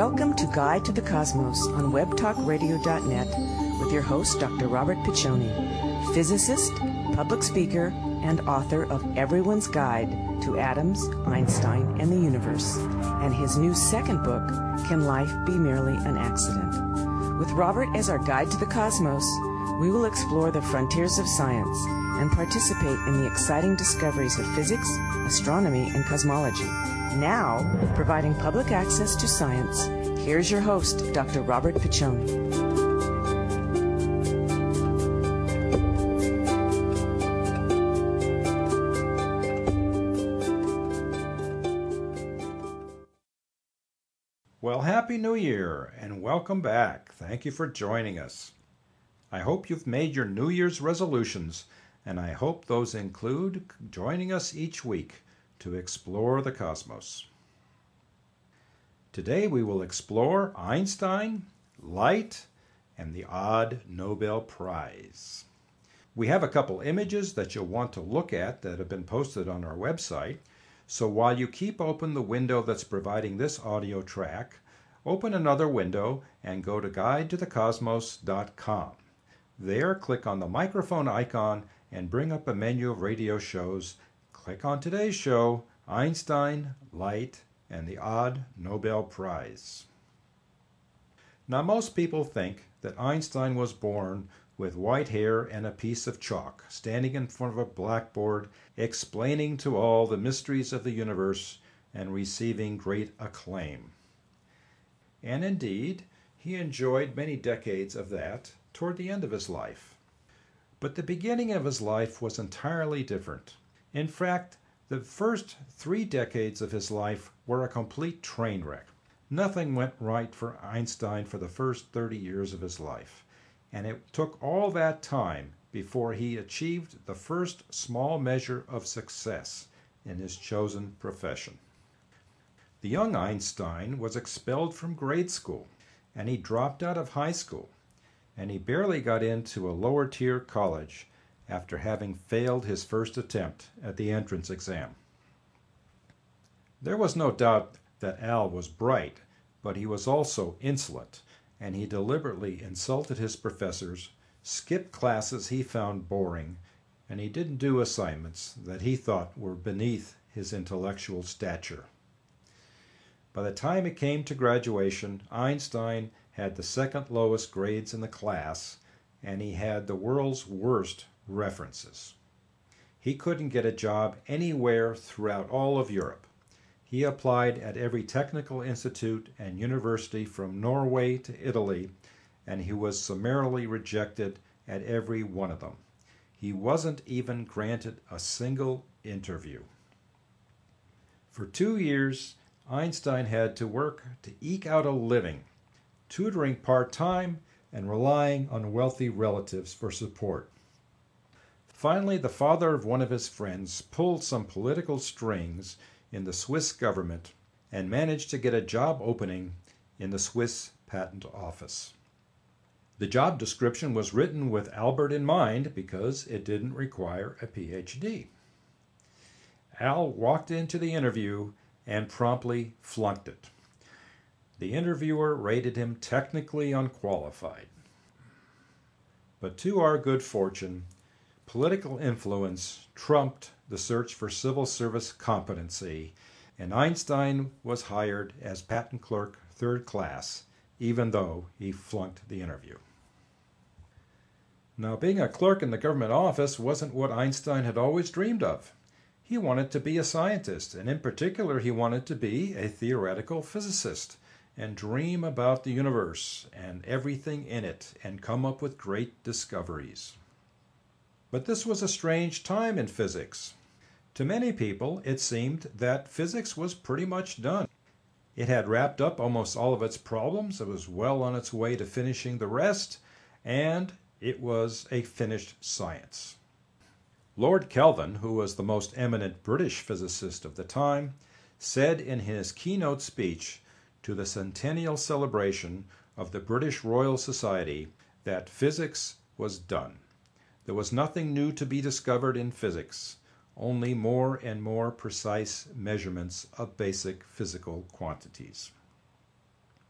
Welcome to Guide to the Cosmos on webtalkradio.net with your host, Dr. Robert Piccioni, physicist, public speaker, and author of Everyone's Guide to Atoms, Einstein, and the Universe, and his new second book, Can Life Be Merely an Accident? With Robert as our guide to the cosmos, we will explore the frontiers of science and participate in the exciting discoveries of physics, astronomy, and cosmology. Now, providing public access to science, here's your host, Dr. Robert Piccioni. Well, Happy New Year and welcome back. Thank you for joining us. I hope you've made your New Year's resolutions, and I hope those include joining us each week to explore the cosmos. Today we will explore Einstein, light, and the odd Nobel Prize. We have a couple images that you'll want to look at that have been posted on our website. So while you keep open the window that's providing this audio track, open another window and go to guidetothecosmos.com. There, click on the microphone icon and bring up a menu of radio shows. Click on today's show, Einstein, Light, and the Odd Nobel Prize. Now, most people think that Einstein was born with white hair and a piece of chalk, standing in front of a blackboard, explaining to all the mysteries of the universe and receiving great acclaim. And indeed, he enjoyed many decades of that toward the end of his life. But the beginning of his life was entirely different. In fact, the first 3 decades of his life were a complete train wreck. Nothing went right for Einstein for the first 30 years of his life. And it took all that time before he achieved the first small measure of success in his chosen profession. The young Einstein was expelled from grade school, and he dropped out of high school, and he barely got into a lower-tier college after having failed his first attempt at the entrance exam. There was no doubt that Al was bright, but he was also insolent, and he deliberately insulted his professors, skipped classes he found boring, and he didn't do assignments that he thought were beneath his intellectual stature. By the time it came to graduation, Einstein had the second lowest grades in the class, and he had the world's worst references. He couldn't get a job anywhere throughout all of Europe. He applied at every technical institute and university from Norway to Italy, and he was summarily rejected at every one of them. He wasn't even granted a single interview. For 2 years, Einstein had to work to eke out a living, tutoring part-time and relying on wealthy relatives for support. Finally, the father of one of his friends pulled some political strings in the Swiss government and managed to get a job opening in the Swiss Patent Office. The job description was written with Albert in mind because it didn't require a PhD. Al walked into the interview and promptly flunked it. The interviewer rated him technically unqualified. But to our good fortune, political influence trumped the search for civil service competency, and Einstein was hired as patent clerk 3rd class, even though he flunked the interview. Now, being a clerk in the government office wasn't what Einstein had always dreamed of. He wanted to be a scientist, and in particular, he wanted to be a theoretical physicist and dream about the universe and everything in it and come up with great discoveries. But this was a strange time in physics. To many people, it seemed that physics was pretty much done. It had wrapped up almost all of its problems, it was well on its way to finishing the rest, and it was a finished science. Lord Kelvin, who was the most eminent British physicist of the time, said in his keynote speech to the centennial celebration of the British Royal Society that physics was done. There was nothing new to be discovered in physics, only more and more precise measurements of basic physical quantities.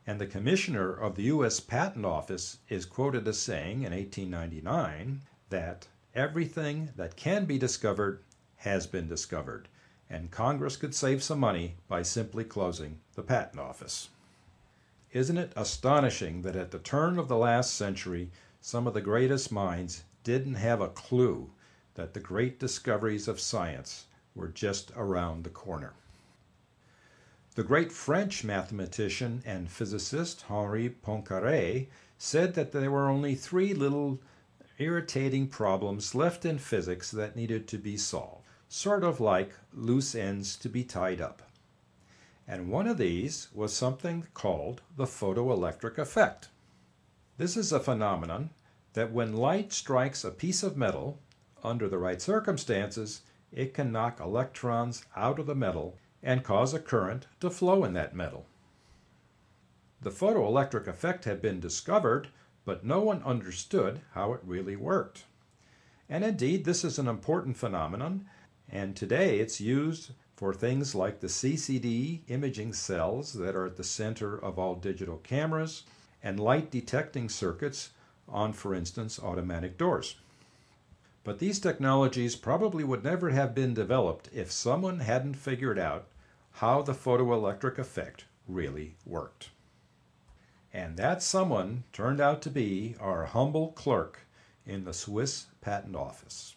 And the commissioner of the U.S. Patent Office is quoted as saying in 1899 that everything that can be discovered has been discovered, and Congress could save some money by simply closing the Patent Office. Isn't it astonishing that at the turn of the last century, some of the greatest minds didn't have a clue that the great discoveries of science were just around the corner? The great French mathematician and physicist Henri Poincaré said that there were only 3 little irritating problems left in physics that needed to be solved, sort of like loose ends to be tied up. And one of these was something called the photoelectric effect. This is a phenomenon that when light strikes a piece of metal, under the right circumstances, it can knock electrons out of the metal and cause a current to flow in that metal. The photoelectric effect had been discovered, but no one understood how it really worked. And indeed, this is an important phenomenon, and today it's used for things like the CCD imaging cells that are at the center of all digital cameras and light detecting circuits on, for instance, automatic doors. But these technologies probably would never have been developed if someone hadn't figured out how the photoelectric effect really worked. And that someone turned out to be our humble clerk in the Swiss Patent Office.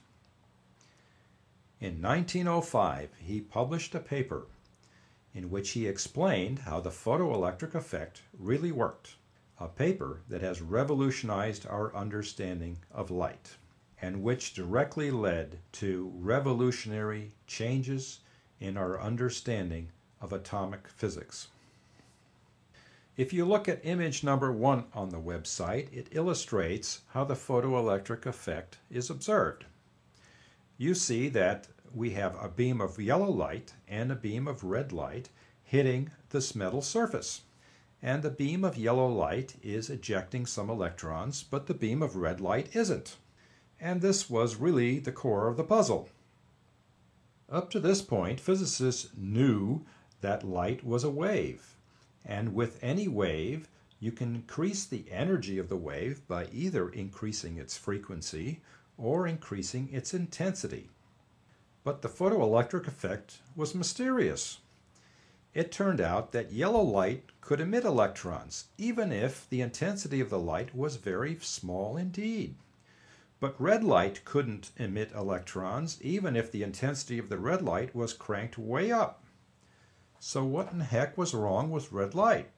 In 1905, he published a paper in which he explained how the photoelectric effect really worked, a paper that has revolutionized our understanding of light, and which directly led to revolutionary changes in our understanding of atomic physics. If you look at image number 1 on the website, it illustrates how the photoelectric effect is observed. You see that we have a beam of yellow light and a beam of red light hitting this metal surface. And the beam of yellow light is ejecting some electrons, but the beam of red light isn't. And this was really the core of the puzzle. Up to this point, physicists knew that light was a wave. And with any wave, you can increase the energy of the wave by either increasing its frequency or increasing its intensity. But the photoelectric effect was mysterious. It turned out that yellow light could emit electrons, even if the intensity of the light was very small indeed. But red light couldn't emit electrons, even if the intensity of the red light was cranked way up. So what in the heck was wrong with red light?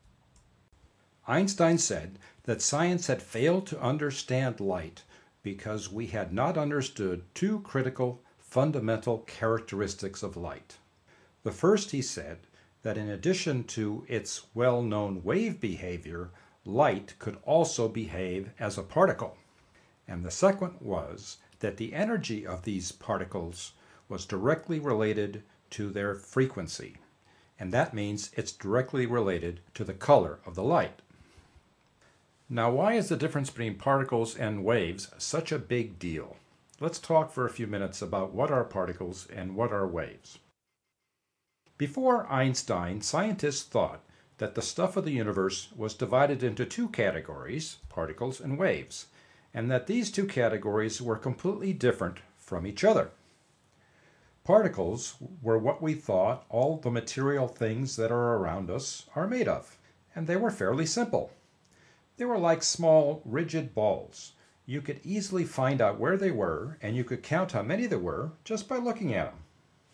Einstein said that science had failed to understand light because we had not understood 2 critical fundamental characteristics of light. The first, he said, that in addition to its well-known wave behavior, light could also behave as a particle. And the second was that the energy of these particles was directly related to their frequency. And that means it's directly related to the color of the light. Now, why is the difference between particles and waves such a big deal? Let's talk for a few minutes about what are particles and what are waves. Before Einstein, scientists thought that the stuff of the universe was divided into 2 categories, particles and waves, and that these 2 categories were completely different from each other. Particles were what we thought all the material things that are around us are made of, and they were fairly simple. They were like small, rigid balls. You could easily find out where they were, and you could count how many there were just by looking at them.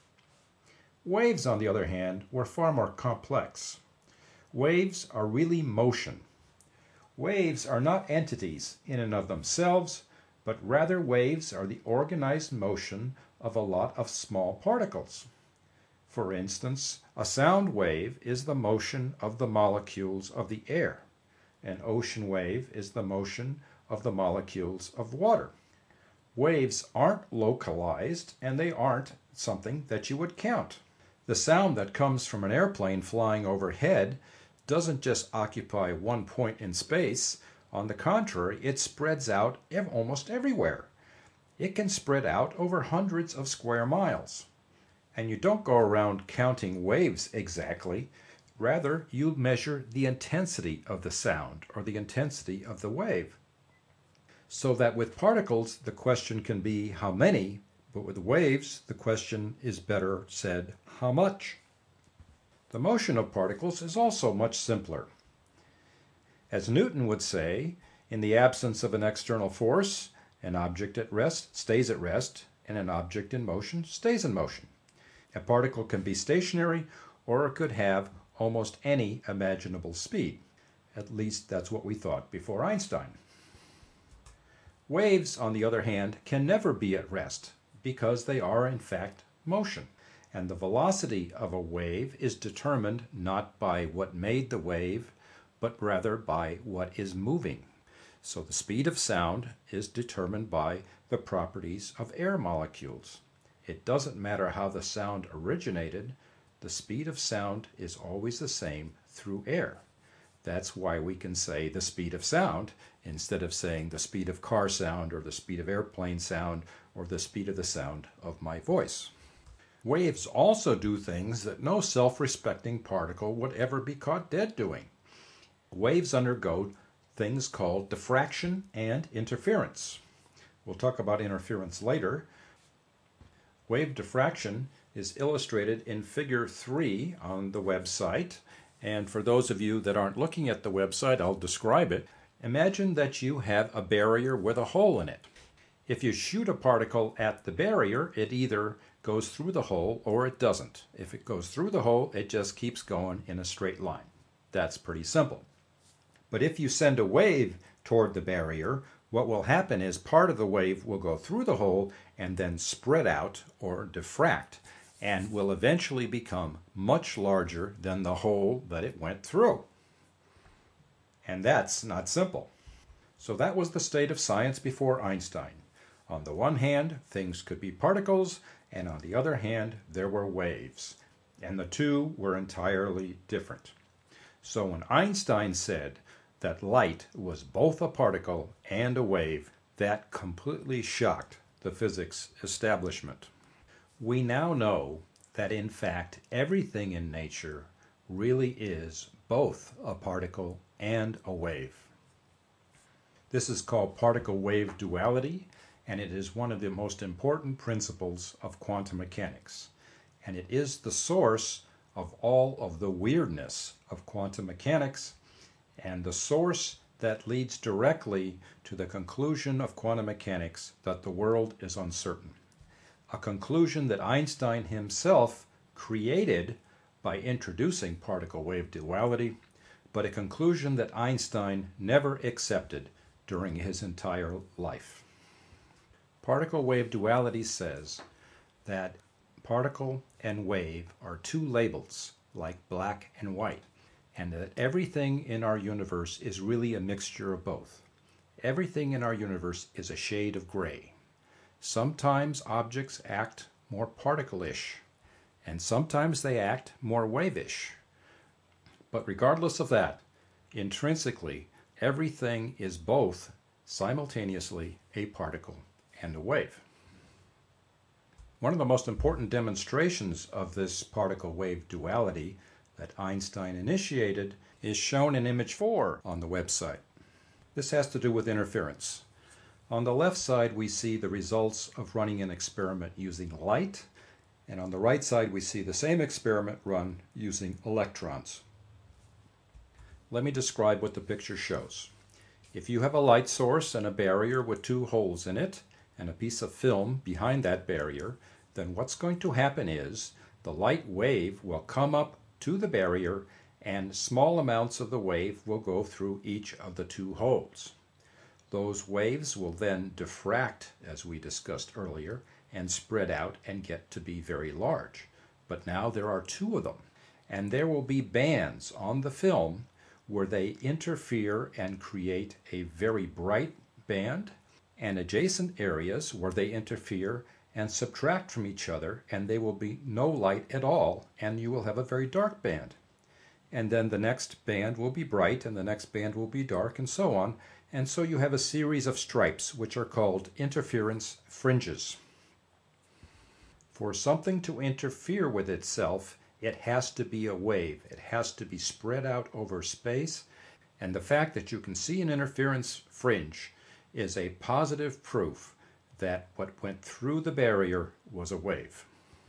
Waves, on the other hand, were far more complex. Waves are really motion. Waves are not entities in and of themselves, but rather waves are the organized motion of a lot of small particles. For instance, a sound wave is the motion of the molecules of the air. An ocean wave is the motion of the molecules of water. Waves aren't localized, and they aren't something that you would count. The sound that comes from an airplane flying overhead doesn't just occupy one point in space. On the contrary, it spreads out almost everywhere. It can spread out over hundreds of square miles. And you don't go around counting waves exactly. Rather, you measure the intensity of the sound or the intensity of the wave. So that with particles, the question can be how many, but with waves, the question is better said how much. The motion of particles is also much simpler. As Newton would say, in the absence of an external force, an object at rest stays at rest, and an object in motion stays in motion. A particle can be stationary, or it could have almost any imaginable speed. At least that's what we thought before Einstein. Waves, on the other hand, can never be at rest because they are in fact motion. And the velocity of a wave is determined not by what made the wave, but rather by what is moving. So the speed of sound is determined by the properties of air molecules. It doesn't matter how the sound originated, the speed of sound is always the same through air. That's why we can say the speed of sound instead of saying the speed of car sound or the speed of airplane sound or the speed of the sound of my voice. Waves also do things that no self-respecting particle would ever be caught dead doing. Waves undergo things called diffraction and interference. We'll talk about interference later. Wave diffraction is illustrated in Figure 3 on the website. And for those of you that aren't looking at the website, I'll describe it. Imagine that you have a barrier with a hole in it. If you shoot a particle at the barrier, it either goes through the hole or it doesn't. If it goes through the hole, it just keeps going in a straight line. That's pretty simple. But if you send a wave toward the barrier, what will happen is part of the wave will go through the hole and then spread out or diffract and will eventually become much larger than the hole that it went through. And that's not simple. So that was the state of science before Einstein. On the one hand, things could be particles, and on the other hand, there were waves. And the two were entirely different. So when Einstein said that light was both a particle and a wave, that completely shocked the physics establishment. We now know that in fact everything in nature really is both a particle and a wave. This is called particle-wave duality, and it is one of the most important principles of quantum mechanics. And it is the source of all of the weirdness of quantum mechanics, and the source that leads directly to the conclusion of quantum mechanics that the world is uncertain. A conclusion that Einstein himself created by introducing particle-wave duality, but a conclusion that Einstein never accepted during his entire life. Particle-wave duality says that particle and wave are two labels, like black and white, and that everything in our universe is really a mixture of both. Everything in our universe is a shade of gray. Sometimes objects act more particle-ish, and sometimes they act more wave-ish. But regardless of that, intrinsically, everything is both simultaneously a particle and a wave. One of the most important demonstrations of this particle-wave duality that Einstein initiated is shown in image 4 on the website. This has to do with interference. On the left side, we see the results of running an experiment using light, and on the right side, we see the same experiment run using electrons. Let me describe what the picture shows. If you have a light source and a barrier with two holes in it, and a piece of film behind that barrier, then what's going to happen is the light wave will come up to the barrier and small amounts of the wave will go through each of the two holes. Those waves will then diffract, as we discussed earlier, and spread out and get to be very large. But now there are two of them, and there will be bands on the film where they interfere and create a very bright band, and adjacent areas where they interfere and subtract from each other, and there will be no light at all, and you will have a very dark band. And then the next band will be bright, and the next band will be dark, and so on. And so you have a series of stripes, which are called interference fringes. For something to interfere with itself, It has to be a wave. It has to be spread out over space. And the fact that you can see an interference fringe is a positive proof that what went through the barrier was a wave.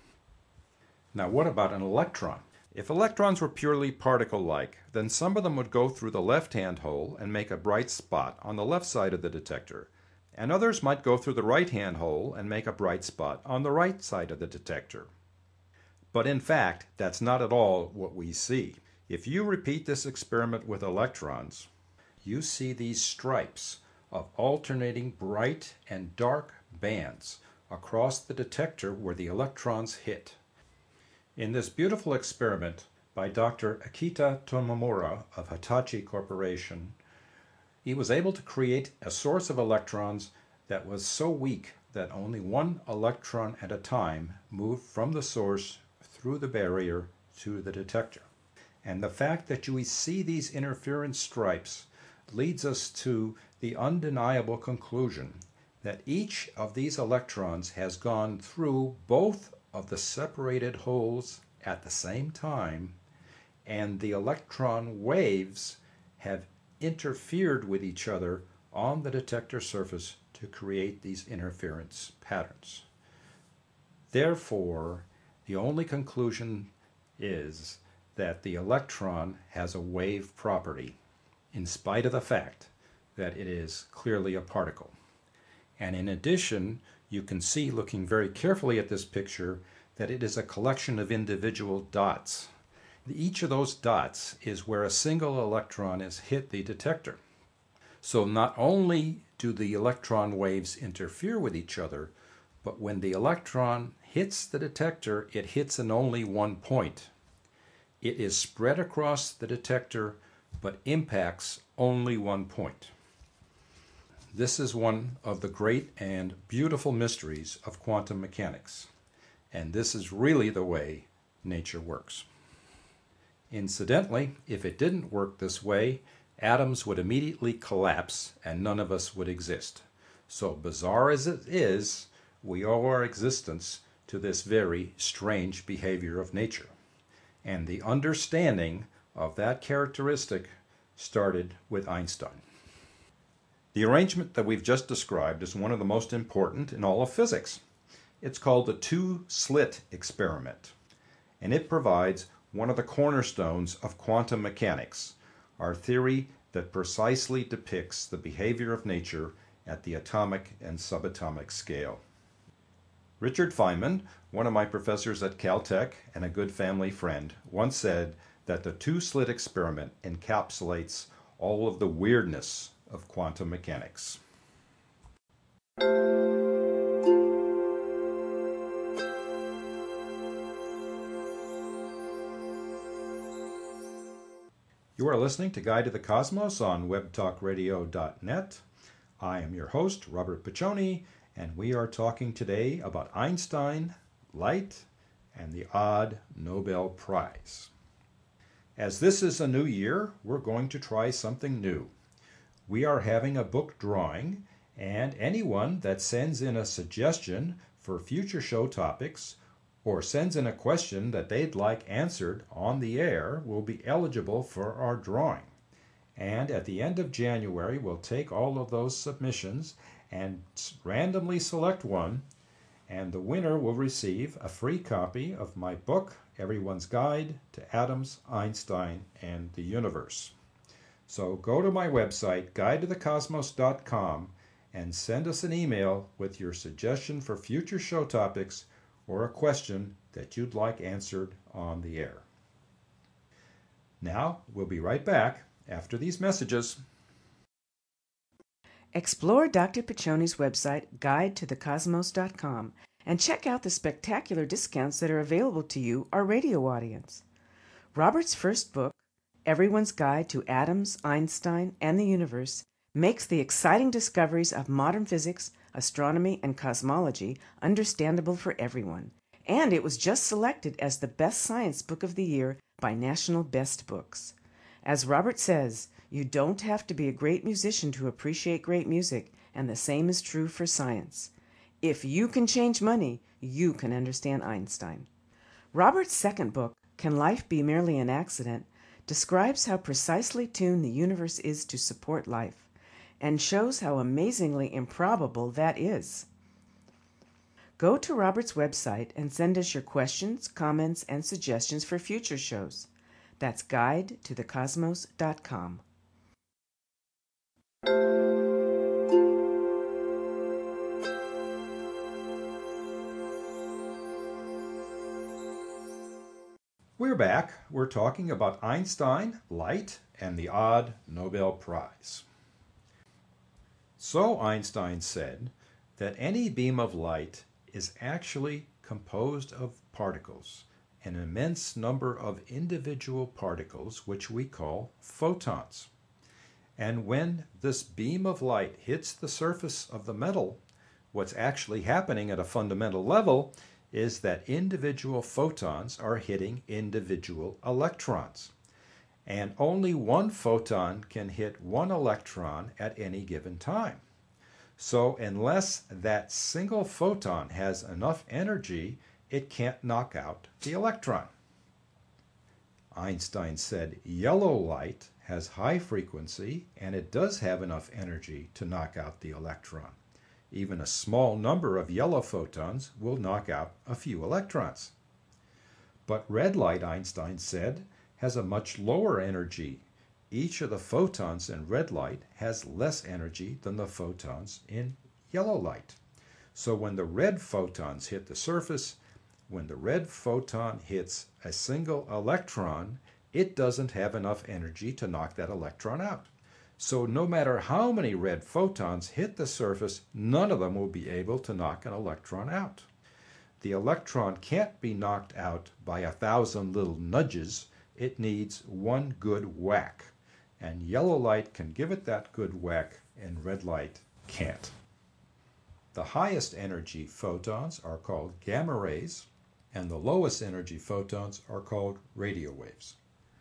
Now, what about an electron? If electrons were purely particle-like, then some of them would go through the left-hand hole and make a bright spot on the left side of the detector, and others might go through the right-hand hole and make a bright spot on the right side of the detector. But in fact, that's not at all what we see. If you repeat this experiment with electrons, you see these stripes of alternating bright and dark bands across the detector where the electrons hit. In this beautiful experiment by Dr. Akita Tomomura of Hitachi Corporation, he was able to create a source of electrons that was so weak that only one electron at a time moved from the source through the barrier to the detector. And the fact that you see these interference stripes leads us to the undeniable conclusion that each of these electrons has gone through both of the separated holes at the same time, and the electron waves have interfered with each other on the detector surface to create these interference patterns. Therefore, the only conclusion is that the electron has a wave property, in spite of the fact that it is clearly a particle. And in addition, you can see, looking very carefully at this picture, that it is a collection of individual dots. Each of those dots is where a single electron has hit the detector. So not only do the electron waves interfere with each other, but when the electron hits the detector, it hits in only one point. It is spread across the detector, but impacts only one point. This is one of the great and beautiful mysteries of quantum mechanics, and this is really the way nature works. Incidentally, if it didn't work this way, atoms would immediately collapse and none of us would exist. So bizarre as it is, we owe our existence to this very strange behavior of nature. And the understanding of that characteristic started with Einstein. The arrangement that we've just described is one of the most important in all of physics. It's called the two-slit experiment, and it provides one of the cornerstones of quantum mechanics, our theory that precisely depicts the behavior of nature at the atomic and subatomic scale. Richard Feynman, one of my professors at Caltech and a good family friend, once said that the two-slit experiment encapsulates all of the weirdness of quantum mechanics. You are listening to Guide to the Cosmos on webtalkradio.net. I am your host, Robert Piccioni, and we are talking today about Einstein, light, and the odd Nobel Prize. As this is a new year, we're going to try something new. We are having a book drawing, and anyone that sends in a suggestion for future show topics or sends in a question that they'd like answered on the air will be eligible for our drawing. And at the end of January, we'll take all of those submissions and randomly select one, and the winner will receive a free copy of my book, Everyone's Guide to Atoms, Einstein, and the Universe. So go to my website, guidetothecosmos.com, and send us an email with your suggestion for future show topics or a question that you'd like answered on the air. Now, we'll be right back after these messages. Explore Dr. Piccioni's website, guidetothecosmos.com, and check out the spectacular discounts that are available to you, our radio audience. Robert's first book, Everyone's Guide to Atoms, Einstein, and the Universe, makes the exciting discoveries of modern physics, astronomy, and cosmology understandable for everyone. And it was just selected as the best science book of the year by National Best Books. As Robert says, you don't have to be a great musician to appreciate great music, and the same is true for science. If you can change money, you can understand Einstein. Robert's second book, Can Life Be Merely an Accident?" describes how precisely tuned the universe is to support life, and shows how amazingly improbable that is. Go to Robert's website and send us your questions, comments, and suggestions for future shows. That's guidetothecosmos.com. We're back. We're talking about Einstein, light, and the odd Nobel Prize. So Einstein said that any beam of light is actually composed of particles, an immense number of individual particles which we call photons. And when this beam of light hits the surface of the metal, what's actually happening at a fundamental level is that individual photons are hitting individual electrons. And only one photon can hit one electron at any given time. So unless that single photon has enough energy, it can't knock out the electron. Einstein said yellow light has high frequency and it does have enough energy to knock out the electron. Even a small number of yellow photons will knock out a few electrons. But red light, Einstein said, has a much lower energy. Each of the photons in red light has less energy than the photons in yellow light. So when the red photons hit the surface, when the red photon hits a single electron, it doesn't have enough energy to knock that electron out. So no matter how many red photons hit the surface, none of them will be able to knock an electron out. The electron can't be knocked out by 1,000 little nudges. It needs one good whack. And yellow light can give it that good whack, and red light can't. The highest energy photons are called gamma rays, and the lowest energy photons are called radio waves.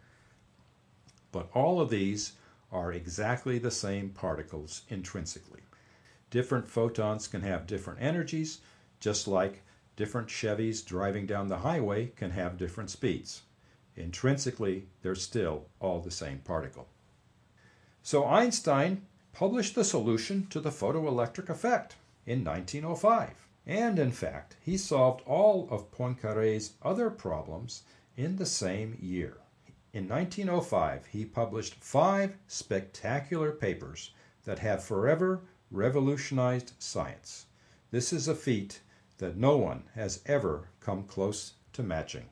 But all of these are exactly the same particles intrinsically. Different photons can have different energies, just like different Chevys driving down the highway can have different speeds. Intrinsically, they're still all the same particle. So Einstein published the solution to the photoelectric effect in 1905. And in fact, he solved all of Poincaré's other problems in the same year. In 1905, he published 5 spectacular papers that have forever revolutionized science. This is a feat that no one has ever come close to matching.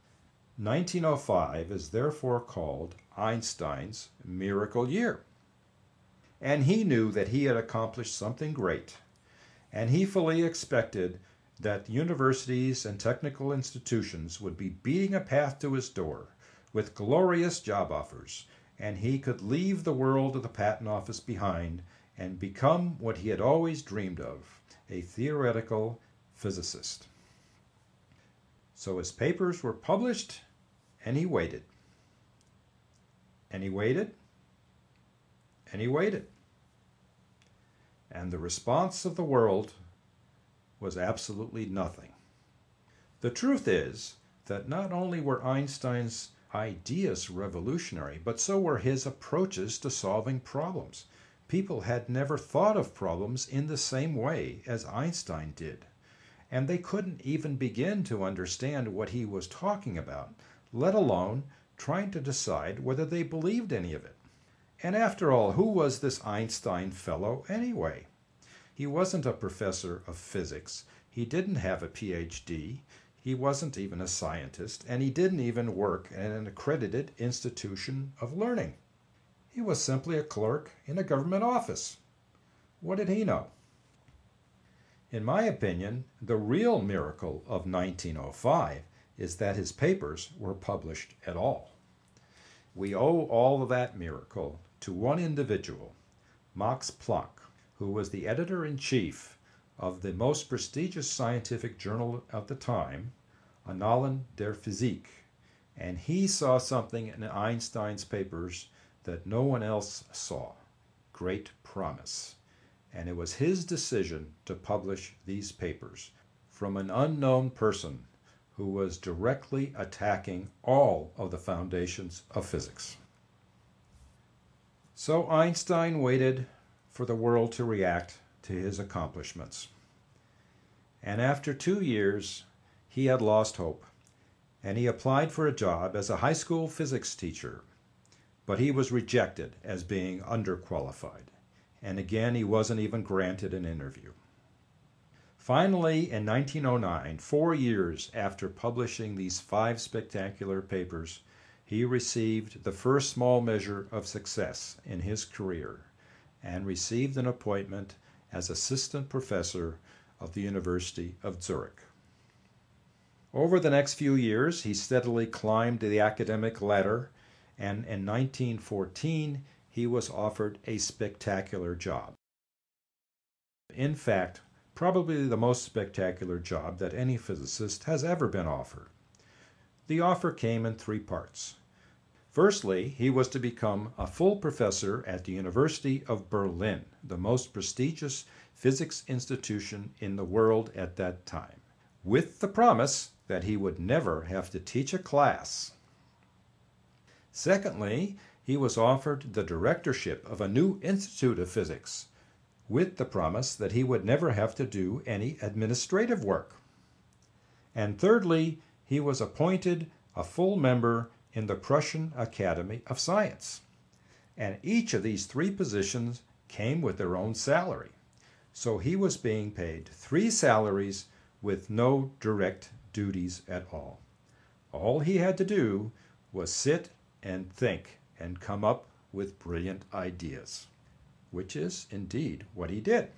1905 is therefore called Einstein's miracle year. And he knew that he had accomplished something great, and he fully expected that universities and technical institutions would be beating a path to his door with glorious job offers, and he could leave the world of the patent office behind and become what he had always dreamed of, a theoretical physicist. So his papers were published, and he waited. And he waited, and he waited. And the response of the world was absolutely nothing. The truth is that not only were Einstein's ideas revolutionary, but so were his approaches to solving problems. People had never thought of problems in the same way as Einstein did, and they couldn't even begin to understand what he was talking about, let alone trying to decide whether they believed any of it. And after all, who was this Einstein fellow anyway? He wasn't a professor of physics. He didn't have a PhD. He wasn't even a scientist, and he didn't even work in an accredited institution of learning. He was simply a clerk in a government office. What did he know? In my opinion, the real miracle of 1905 is that his papers were published at all. We owe all of that miracle to one individual, Max Planck, who was the editor-in-chief of the most prestigious scientific journal of the time, Annalen der Physik, and he saw something in Einstein's papers that no one else saw, great promise. And it was his decision to publish these papers from an unknown person who was directly attacking all of the foundations of physics. So Einstein waited for the world to react to his accomplishments. And after 2 years, he had lost hope, and he applied for a job as a high school physics teacher. But he was rejected as being underqualified, and again he wasn't even granted an interview. Finally, in 1909, 4 years after publishing these 5 spectacular papers, he received the first small measure of success in his career and received an appointment as assistant professor of the University of Zurich. Over the next few years, he steadily climbed the academic ladder, and in 1914, he was offered a spectacular job. In fact, probably the most spectacular job that any physicist has ever been offered. The offer came in 3 parts. Firstly, he was to become a full professor at the University of Berlin, the most prestigious physics institution in the world at that time, with the promise that he would never have to teach a class. Secondly, he was offered the directorship of a new Institute of Physics, with the promise that he would never have to do any administrative work. And thirdly, he was appointed a full member in the Prussian Academy of Science. And each of these 3 positions came with their own salary. So he was being paid 3 salaries with no direct duties at all. All he had to do was sit and think and come up with brilliant ideas, which is indeed what he did.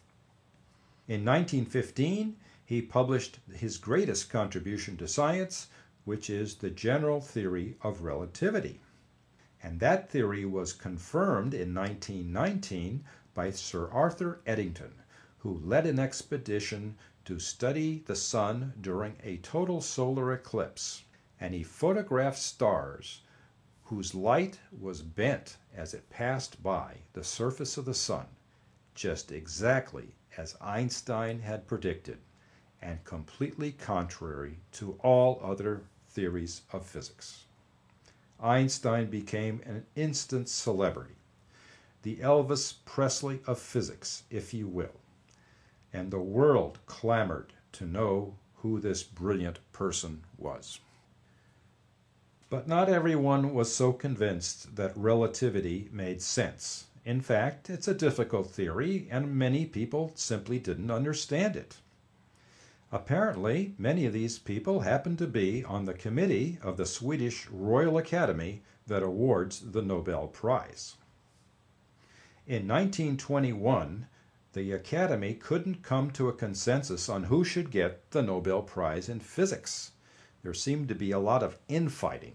In 1915, he published his greatest contribution to science, which is the general theory of relativity. And that theory was confirmed in 1919 by Sir Arthur Eddington, who led an expedition to study the sun during a total solar eclipse. And he photographed stars whose light was bent as it passed by the surface of the sun, just exactly as Einstein had predicted, and completely contrary to all other theories of physics. Einstein became an instant celebrity, the Elvis Presley of physics, if you will, and the world clamored to know who this brilliant person was. But not everyone was so convinced that relativity made sense. In fact, it's a difficult theory, and many people simply didn't understand it. Apparently, many of these people happened to be on the committee of the Swedish Royal Academy that awards the Nobel Prize. In 1921, the Academy couldn't come to a consensus on who should get the Nobel Prize in physics. There seemed to be a lot of infighting.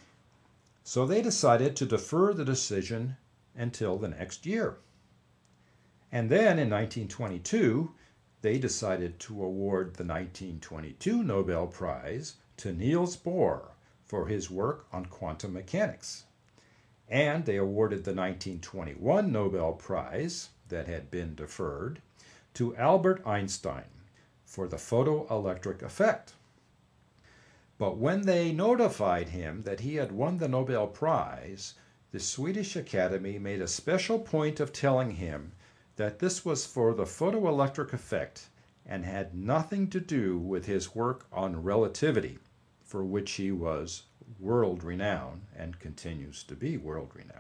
So they decided to defer the decision until the next year. And then in 1922, they decided to award the 1922 Nobel Prize to Niels Bohr for his work on quantum mechanics. And they awarded the 1921 Nobel Prize, that had been deferred, to Albert Einstein for the photoelectric effect. But when they notified him that he had won the Nobel Prize, the Swedish Academy made a special point of telling him that this was for the photoelectric effect and had nothing to do with his work on relativity, for which he was world-renowned and continues to be world-renowned.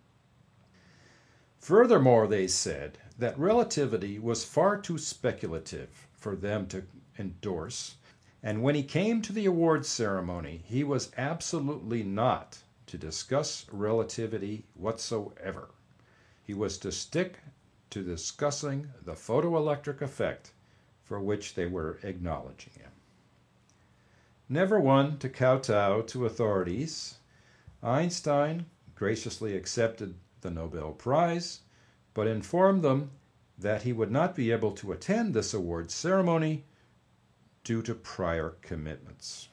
Furthermore, they said that relativity was far too speculative for them to endorse, and when he came to the awards ceremony, he was absolutely not to discuss relativity whatsoever. He was to stick to discussing the photoelectric effect, for which they were acknowledging him. Never one to kowtow to authorities, Einstein graciously accepted the Nobel Prize, but informed them that he would not be able to attend this awards ceremony due to prior commitments.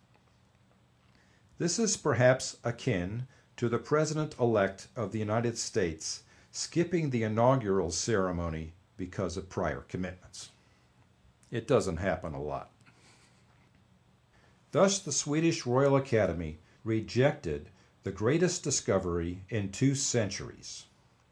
This is perhaps akin to the President-elect of the United States skipping the inaugural ceremony because of prior commitments. It doesn't happen a lot. Thus, the Swedish Royal Academy rejected the greatest discovery in 2 centuries.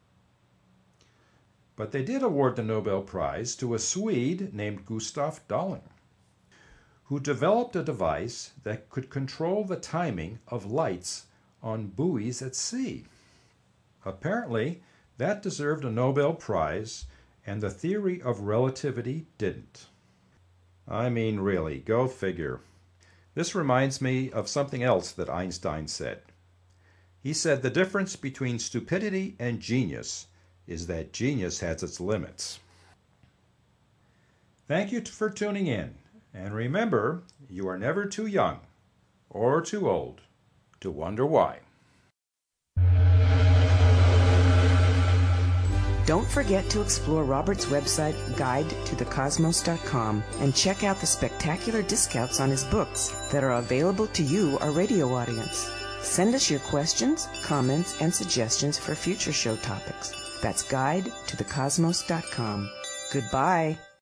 But they did award the Nobel Prize to a Swede named Gustav Dalling, who developed a device that could control the timing of lights on buoys at sea. Apparently, that deserved a Nobel Prize, and the theory of relativity didn't. I mean, really, go figure. This reminds me of something else that Einstein said. He said the difference between stupidity and genius is that genius has its limits. Thank you for tuning in, and remember, you are never too young or too old to wonder why. Don't forget to explore Robert's website, guidetothecosmos.com, and check out the spectacular discounts on his books that are available to you, our radio audience. Send us your questions, comments, and suggestions for future show topics. That's guidetothecosmos.com. Goodbye.